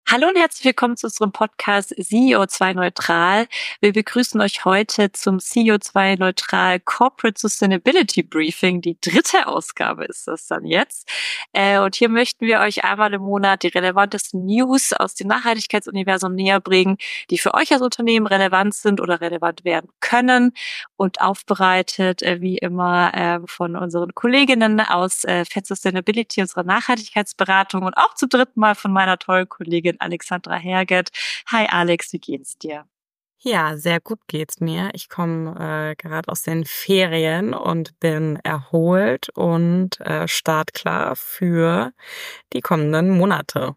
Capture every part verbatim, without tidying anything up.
Hallo und herzlich willkommen zu unserem Podcast C E O zwei Neutral. Wir begrüßen euch heute zum C E O zwei Neutral Corporate Sustainability Briefing. Die dritte Ausgabe ist das dann jetzt. Äh, und hier möchten wir euch einmal im Monat die relevantesten News aus dem Nachhaltigkeitsuniversum näher bringen, die für euch als Unternehmen relevant sind oder relevant werden können, und aufbereitet äh, wie immer äh, von unseren Kolleginnen aus äh, Fed Sustainability, unserer Nachhaltigkeitsberatung, und auch zum dritten Mal von meiner tollen Kollegin Alexandra Herget. Hi Alex, wie geht's dir? Ja, sehr gut geht's mir. Ich komme äh, gerade aus den Ferien und bin erholt und äh, startklar für die kommenden Monate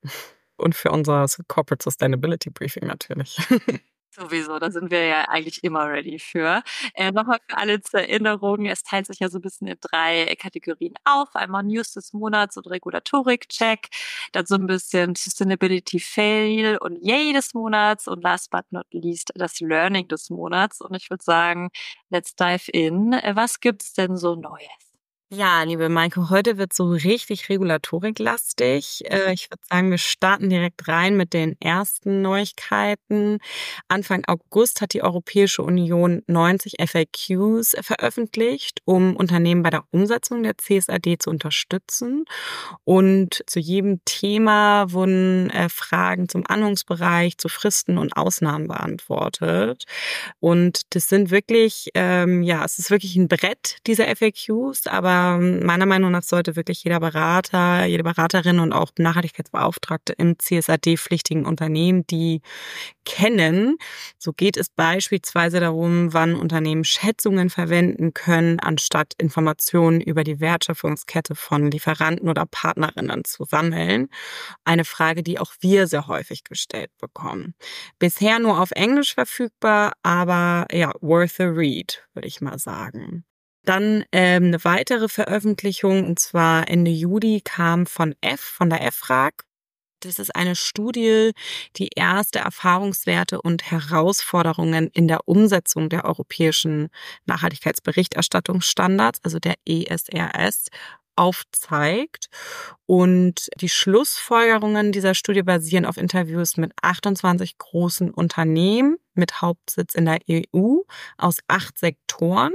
und für unser Corporate Sustainability Briefing natürlich. Sowieso, da sind wir ja eigentlich immer ready für. Äh, Nochmal für alle zur Erinnerung, es teilt sich ja so ein bisschen in drei Kategorien auf. Einmal News des Monats und Regulatorik-Check, dann so ein bisschen Sustainability Fail und Yay des Monats und last but not least das Learning des Monats. Und ich würde sagen, let's dive in. Äh, Was gibt's denn so Neues? Ja, liebe Maike, heute wird so richtig regulatoriklastig. Äh, ich würde sagen, wir starten direkt rein mit den ersten Neuigkeiten. Anfang August hat die Europäische Union neunzig F A Qs veröffentlicht, um Unternehmen bei der Umsetzung der C S R D zu unterstützen. Und zu jedem Thema wurden äh, Fragen zum Anwendungsbereich, zu Fristen und Ausnahmen beantwortet. Und das sind wirklich, ähm, ja, es ist wirklich ein Brett, diese F A Qs, aber meiner Meinung nach sollte wirklich jeder Berater, jede Beraterin und auch Nachhaltigkeitsbeauftragte im C S R D-pflichtigen Unternehmen die kennen. So geht es beispielsweise darum, wann Unternehmen Schätzungen verwenden können, anstatt Informationen über die Wertschöpfungskette von Lieferanten oder Partnerinnen zu sammeln. Eine Frage, die auch wir sehr häufig gestellt bekommen. Bisher nur auf Englisch verfügbar, aber ja, worth a read, würde ich mal sagen. Dann ähm, eine weitere Veröffentlichung, und zwar Ende Juli, kam von F, von der F R A G. Das ist eine Studie, die erste Erfahrungswerte und Herausforderungen in der Umsetzung der europäischen Nachhaltigkeitsberichterstattungsstandards, also der E S R S, aufzeigt. Und die Schlussfolgerungen dieser Studie basieren auf Interviews mit achtundzwanzig großen Unternehmen mit Hauptsitz in der E U aus acht Sektoren.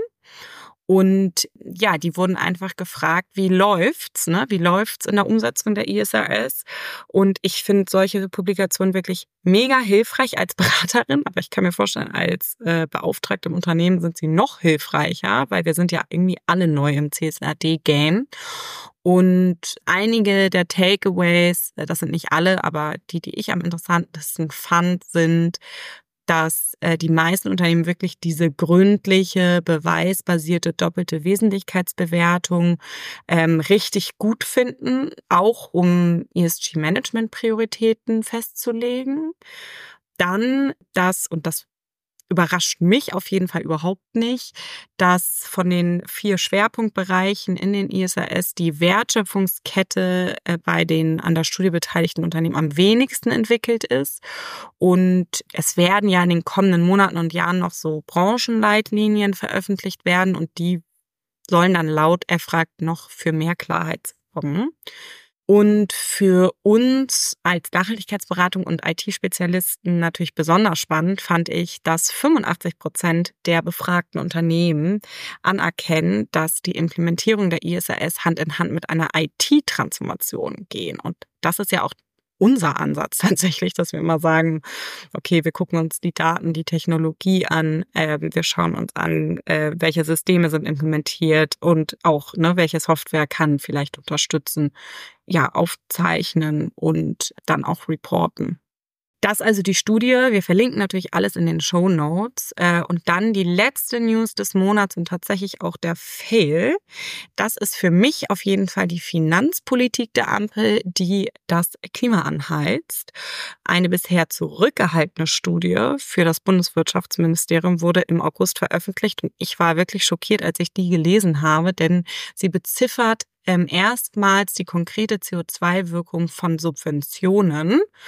Und ja, die wurden einfach gefragt, wie läuft's, ne? Wie läuft's in der Umsetzung der E S R S? Und ich finde solche Publikationen wirklich mega hilfreich als Beraterin, aber ich kann mir vorstellen, als äh, Beauftragte im Unternehmen sind sie noch hilfreicher, weil wir sind ja irgendwie alle neu im C S R D-Game. Und einige der Takeaways, das sind nicht alle, aber die, die ich am interessantesten fand, sind, dass äh, die meisten Unternehmen wirklich diese gründliche, beweisbasierte doppelte Wesentlichkeitsbewertung ähm, richtig gut finden, auch um E S G-Management-Prioritäten festzulegen. Dann das, und das überrascht mich auf jeden Fall überhaupt nicht, dass von den vier Schwerpunktbereichen in den I S R S die Wertschöpfungskette bei den an der Studie beteiligten Unternehmen am wenigsten entwickelt ist. Und es werden ja in den kommenden Monaten und Jahren noch so Branchenleitlinien veröffentlicht werden und die sollen dann laut F R A G noch für mehr Klarheit sorgen. Und für uns als Nachhaltigkeitsberatung und I T-Spezialisten natürlich besonders spannend fand ich, dass fünfundachtzig Prozent der befragten Unternehmen anerkennen, dass die Implementierung der I S R S Hand in Hand mit einer I T-Transformation gehen. Und das ist ja auch unser Ansatz tatsächlich, dass wir immer sagen, okay, wir gucken uns die Daten, die Technologie an, äh, wir schauen uns an, äh, welche Systeme sind implementiert und auch, ne, welche Software kann vielleicht unterstützen, ja, aufzeichnen und dann auch reporten. Das also die Studie. Wir verlinken natürlich alles in den Shownotes. Und dann die letzte News des Monats und tatsächlich auch der Fail. Das ist für mich auf jeden Fall die Finanzpolitik der Ampel, die das Klima anheizt. Eine bisher zurückgehaltene Studie für das Bundeswirtschaftsministerium wurde im August veröffentlicht. Und ich war wirklich schockiert, als ich die gelesen habe, denn sie beziffert ähm, erstmals die konkrete C O zwei Wirkung von Subventionen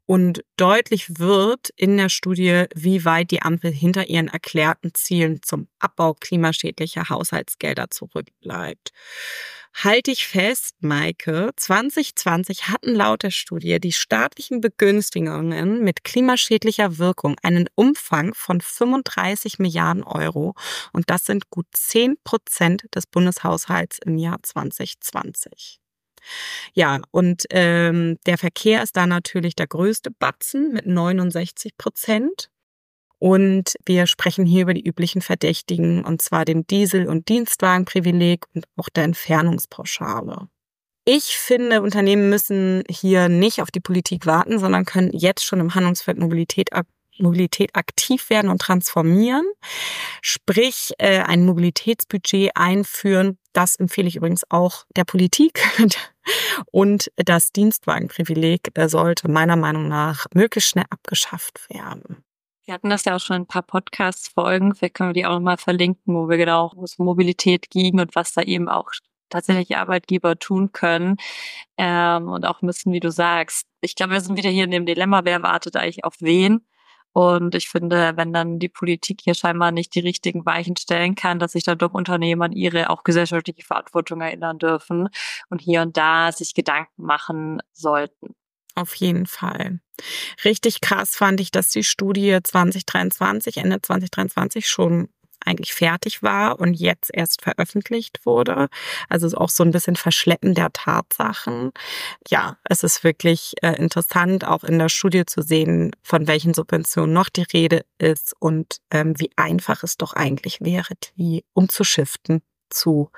Und deutlich wird in der Studie, wie weit die Ampel hinter ihren erklärten Zielen zum Abbau klimaschädlicher Haushaltsgelder zurückbleibt. Halte ich fest, Maike, zwanzig zwanzig hatten laut der Studie die staatlichen Begünstigungen mit klimaschädlicher Wirkung einen Umfang von fünfunddreißig Milliarden Euro und das sind gut zehn Prozent des Bundeshaushalts im Jahr zwanzig zwanzig. Ja, und ähm, der Verkehr ist da natürlich der größte Batzen mit neunundsechzig Prozent. Und wir sprechen hier über die üblichen Verdächtigen, und zwar dem Diesel- und Dienstwagenprivileg und auch der Entfernungspauschale. Ich finde, Unternehmen müssen hier nicht auf die Politik warten, sondern können jetzt schon im Handlungsfeld Mobilität Mobilität aktiv werden und transformieren, sprich äh, ein Mobilitätsbudget einführen. Das empfehle ich übrigens auch der Politik. Und das Dienstwagenprivileg sollte meiner Meinung nach möglichst schnell abgeschafft werden. Wir hatten das ja auch schon in ein paar Podcast-Folgen. Vielleicht können wir die auch nochmal verlinken, wo wir genau, wo es um Mobilität ging und was da eben auch tatsächlich Arbeitgeber tun können. Ähm, und auch müssen, wie du sagst. Ich glaube, wir sind wieder hier in dem Dilemma, wer wartet eigentlich auf wen? Und ich finde, wenn dann die Politik hier scheinbar nicht die richtigen Weichen stellen kann, dass sich dann doch Unternehmen an ihre auch gesellschaftliche Verantwortung erinnern dürfen und hier und da sich Gedanken machen sollten. Auf jeden Fall. Richtig krass fand ich, dass die Studie zwanzig dreiundzwanzig, Ende zwanzig dreiundzwanzig schon eigentlich fertig war und jetzt erst veröffentlicht wurde. Also auch so ein bisschen Verschleppen der Tatsachen. Ja, es ist wirklich äh, interessant, auch in der Studie zu sehen, von welchen Subventionen noch die Rede ist und ähm, wie einfach es doch eigentlich wäre, die umzuschiften zu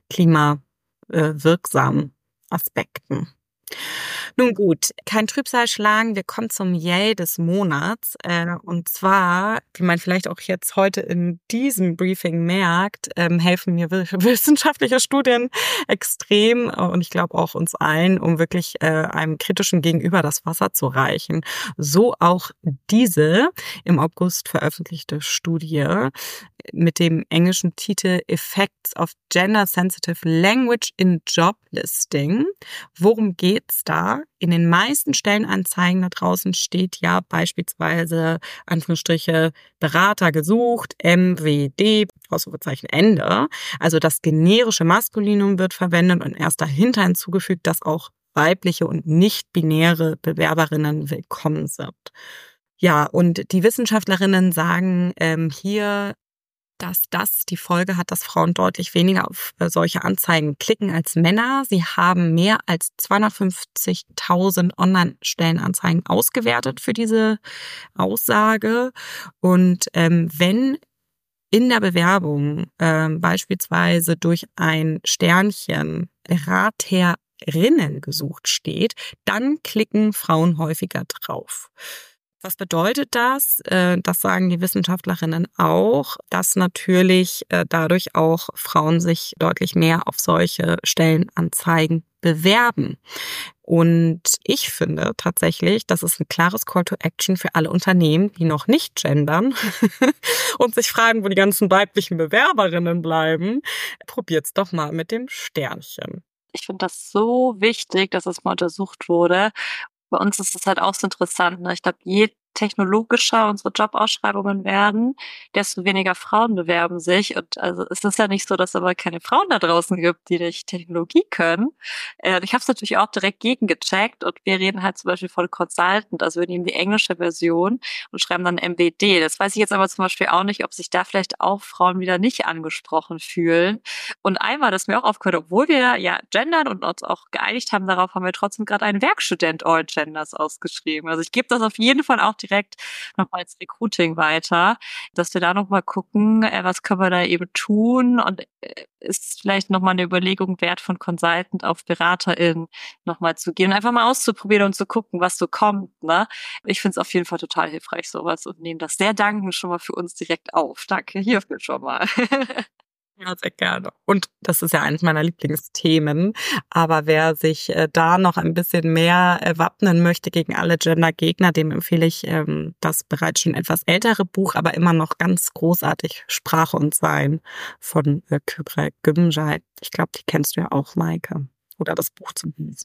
klimawirksamen Aspekten. Nun gut, kein Trübsal schlagen, wir kommen zum Yay des Monats. Äh, und zwar, wie man vielleicht auch jetzt heute in diesem Briefing merkt, ähm, helfen mir wissenschaftliche Studien extrem und ich glaube auch uns allen, um wirklich äh, einem kritischen Gegenüber das Wasser zu reichen. So auch diese im August veröffentlichte Studie mit dem englischen Titel Effects of Gender-Sensitive Language in Job Listing. Worum geht's da? In den meisten Stellenanzeigen da draußen steht ja beispielsweise Anführungsstriche Berater gesucht, M W D, Ausrufezeichen Ende. Also das generische Maskulinum wird verwendet und erst dahinter hinzugefügt, dass auch weibliche und nicht-binäre Bewerberinnen willkommen sind. Ja, und die Wissenschaftlerinnen sagen ähm, hier, dass das die Folge hat, dass Frauen deutlich weniger auf solche Anzeigen klicken als Männer. Sie haben mehr als zweihundertfünfzigtausend Online-Stellenanzeigen ausgewertet für diese Aussage. Und ähm, wenn in der Bewerbung ähm, beispielsweise durch ein Sternchen Beraterinnen gesucht steht, dann klicken Frauen häufiger drauf. Was bedeutet das? Das sagen die Wissenschaftlerinnen auch, dass natürlich dadurch auch Frauen sich deutlich mehr auf solche Stellenanzeigen bewerben. Und ich finde tatsächlich, das ist ein klares Call to Action für alle Unternehmen, die noch nicht gendern und sich fragen, wo die ganzen weiblichen Bewerberinnen bleiben. Probiert's doch mal mit dem Sternchen. Ich finde das so wichtig, dass es mal untersucht wurde. Bei uns ist es halt auch so interessant, ne? Ich glaube, je technologischer unsere Jobausschreibungen werden, desto weniger Frauen bewerben sich. Und also es ist ja nicht so, dass es aber keine Frauen da draußen gibt, die nicht Technologie können. Äh, ich habe es natürlich auch direkt gegengecheckt und wir reden halt zum Beispiel von Consultant, also wir nehmen die englische Version und schreiben dann M W D. Das weiß ich jetzt aber zum Beispiel auch nicht, ob sich da vielleicht auch Frauen wieder nicht angesprochen fühlen. Und einmal, das ist mir auch aufgehört, obwohl wir ja gendern und uns auch geeinigt haben darauf, haben wir trotzdem gerade einen Werkstudent All Genders ausgeschrieben. Also ich gebe das auf jeden Fall auch direkt nochmal als Recruiting weiter, dass wir da nochmal gucken, äh, was können wir da eben tun und äh, ist vielleicht nochmal eine Überlegung wert, von Consultant auf Beraterin nochmal zu gehen und einfach mal auszuprobieren und zu gucken, was so kommt. Ne? Ich finde es auf jeden Fall total hilfreich, sowas, und nehme das sehr dankend schon mal für uns direkt auf. Danke hierfür schon mal. Ja, sehr gerne. Und das ist ja eines meiner Lieblingsthemen. Aber wer sich äh, da noch ein bisschen mehr äh, wappnen möchte gegen alle Gender-Gegner, dem empfehle ich ähm, das bereits schon etwas ältere Buch, aber immer noch ganz großartig, Sprache und Sein von äh, Kübra Gümüşay. Ich glaube, die kennst du ja auch, Maike. Oder das Buch zumindest, ne?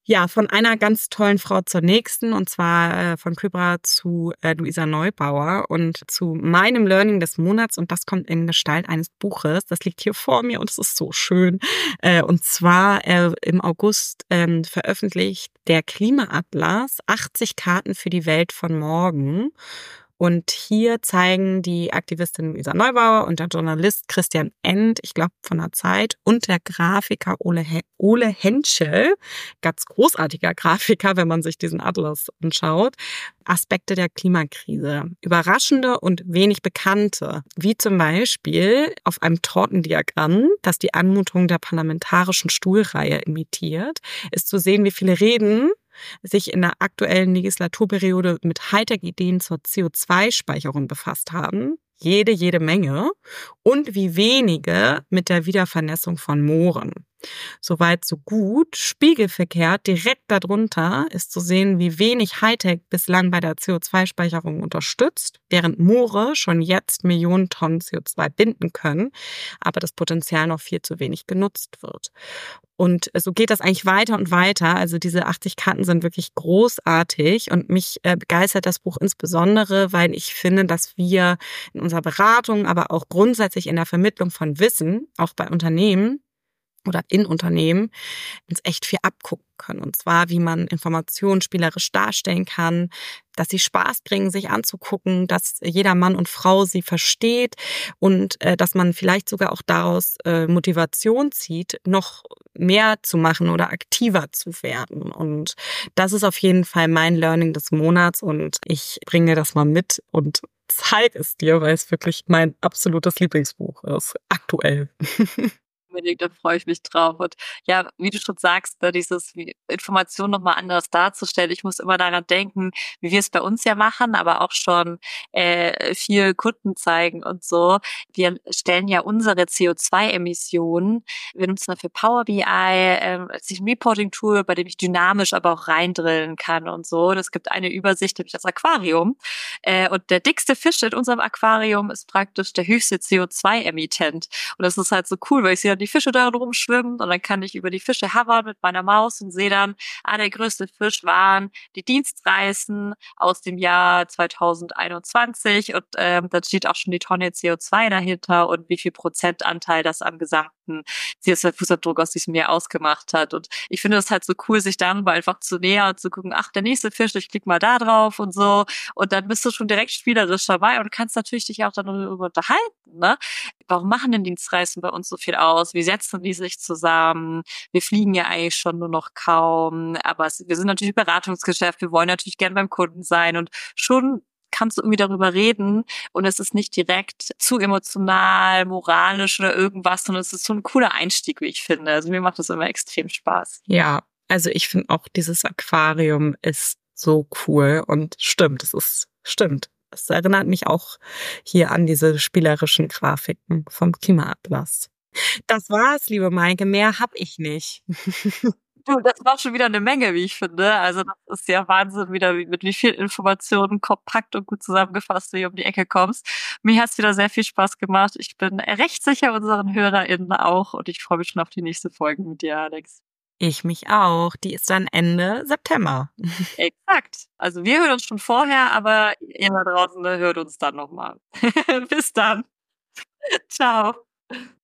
Ja, von einer ganz tollen Frau zur nächsten, und zwar äh, von Kübra zu äh, Luisa Neubauer und zu meinem Learning des Monats, und das kommt in Gestalt eines Buches. Das liegt hier vor mir und es ist so schön. Äh, und zwar äh, im August ähm, veröffentlicht der Klimaatlas achtzig Karten für die Welt von morgen. Und hier zeigen die Aktivistin Luisa Neubauer und der Journalist Christian End, ich glaube von der Zeit, und der Grafiker Ole, He- Ole Henschel, ganz großartiger Grafiker, wenn man sich diesen Atlas anschaut, Aspekte der Klimakrise. Überraschende und wenig bekannte, wie zum Beispiel auf einem Tortendiagramm, das die Anmutung der parlamentarischen Stuhlreihe imitiert, ist zu sehen, wie viele Reden sich in der aktuellen Legislaturperiode mit Hightech-Ideen zur C O zwei Speicherung befasst haben. Jede, jede Menge. Und wie wenige mit der Wiedervernässung von Mooren. Soweit, so gut. Spiegelverkehrt direkt darunter ist zu sehen, wie wenig Hightech bislang bei der C O zwei Speicherung unterstützt, während Moore schon jetzt Millionen Tonnen C O zwei binden können, aber das Potenzial noch viel zu wenig genutzt wird. Und so geht das eigentlich weiter und weiter. Also diese achtzig Karten sind wirklich großartig und mich äh, begeistert das Buch insbesondere, weil ich finde, dass wir in unserer Beratung, aber auch grundsätzlich in der Vermittlung von Wissen, auch bei Unternehmen, oder in Unternehmen uns echt viel abgucken können. Und zwar, wie man Informationen spielerisch darstellen kann, dass sie Spaß bringen, sich anzugucken, dass jeder Mann und Frau sie versteht und äh, dass man vielleicht sogar auch daraus äh, Motivation zieht, noch mehr zu machen oder aktiver zu werden. Und das ist auf jeden Fall mein Learning des Monats und ich bringe das mal mit und zeige es dir, weil es wirklich mein absolutes Lieblingsbuch ist, aktuell. Unbedingt, da freue ich mich drauf. Und ja, wie du schon sagst, ne, dieses wie Information nochmal anders darzustellen. Ich muss immer daran denken, wie wir es bei uns ja machen, aber auch schon äh, viel Kunden zeigen und so. Wir stellen ja unsere C O zwei Emissionen. Wir nutzen dafür Power B I, ähm, als ein Reporting-Tool, bei dem ich dynamisch aber auch reindrillen kann und so. Und es gibt eine Übersicht, nämlich das Aquarium. Äh, und der dickste Fisch in unserem Aquarium ist praktisch der höchste C O zwei Emittent. Und das ist halt so cool, weil ich sehe dann die Fische da rumschwimmen und dann kann ich über die Fische hovern mit meiner Maus und sehe dann, ah, der größte Fisch waren die Dienstreisen aus dem Jahr zweitausendeinundzwanzig und ähm, da steht auch schon die Tonne C O zwei dahinter und wie viel Prozentanteil das am gesamten C O zwei Fußabdruck aus diesem Jahr ausgemacht hat. Und ich finde das halt so cool, sich darüber einfach zu nähern und zu gucken, ach, der nächste Fisch, ich klicke mal da drauf und so. Und dann bist du schon direkt spielerisch dabei und kannst natürlich dich auch dann darüber unterhalten, ne? Warum machen denn Dienstreisen bei uns so viel aus? Wie setzen die sich zusammen? Wir fliegen ja eigentlich schon nur noch kaum, aber es, wir sind natürlich im Beratungsgeschäft, wir wollen natürlich gern beim Kunden sein und schon kannst du irgendwie darüber reden und es ist nicht direkt zu emotional, moralisch oder irgendwas, sondern es ist so ein cooler Einstieg, wie ich finde. Also mir macht das immer extrem Spaß. Ja, also ich finde auch dieses Aquarium ist so cool und stimmt, es ist, stimmt. Es erinnert mich auch hier an diese spielerischen Grafiken vom Klimaatlas. Das war's, liebe Maike, mehr hab ich nicht. Du, das war schon wieder eine Menge, wie ich finde. Also das ist ja Wahnsinn, wieder mit wie viel Informationen kompakt und gut zusammengefasst du hier um die Ecke kommst. Mir hat's wieder sehr viel Spaß gemacht. Ich bin recht sicher unseren HörerInnen auch und ich freue mich schon auf die nächste Folge mit dir, Alex. Ich mich auch. Die ist dann Ende September. Exakt. Also wir hören uns schon vorher, aber ihr da draußen hört uns dann nochmal. Bis dann. Ciao.